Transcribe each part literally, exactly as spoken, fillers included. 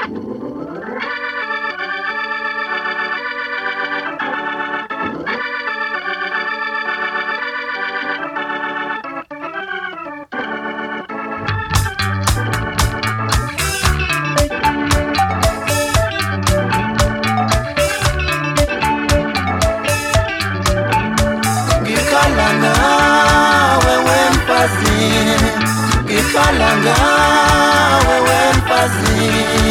Ngikhalanga wewe mfazi,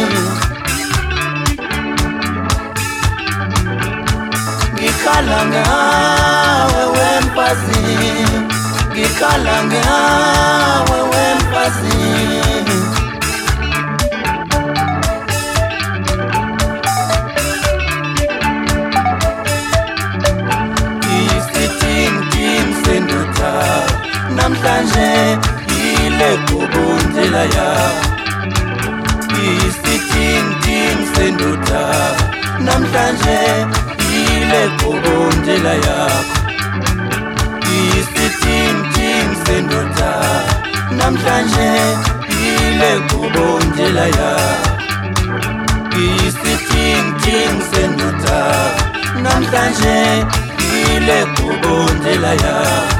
ngikhalanga wewe mfazi, ngikhalanga wewe mfazi. Isitingi sendoda namhlanje ile kubundlela ya. Isitingi sendoda namhlanje ile kubundlela ya. Isitingi sendoda namhlanje ile kubundlela ya. Isitingi sendoda namhlanje ile kubundlela ya.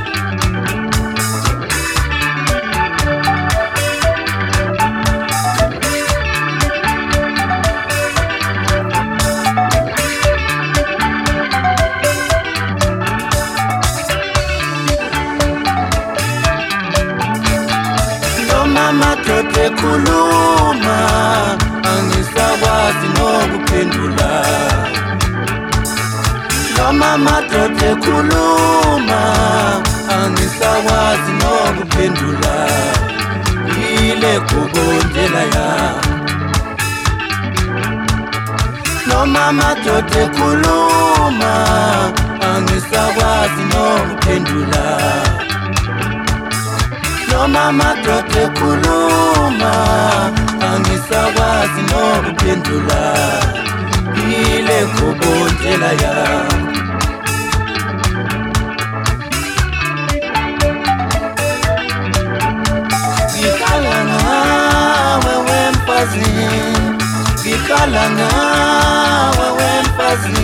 Madoda ekhuluma angisakwazi nokuphendula. Noma madoda ekhuluma angisakwazi nokuphendula. Ile kubundlela ya. Noma madoda ekhuluma angisakwazi nokuphendula. Noma madoda ekhuluma angisakwazi nokuphendula. Ile kubundlela ya. Ngikhalanga wewe mfazi, ngikhalanga wewe mfazi.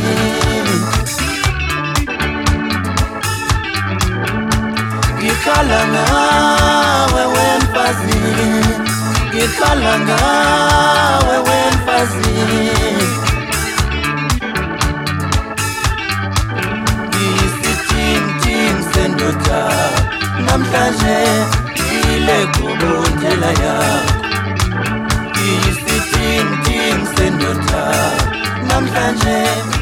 Ngikhalanga wewe mfazi, ngikhalanga wewe mfazi. Isitingi sendoda namhlanje ile kubundlela ya. Isitingi sendoda namhlanje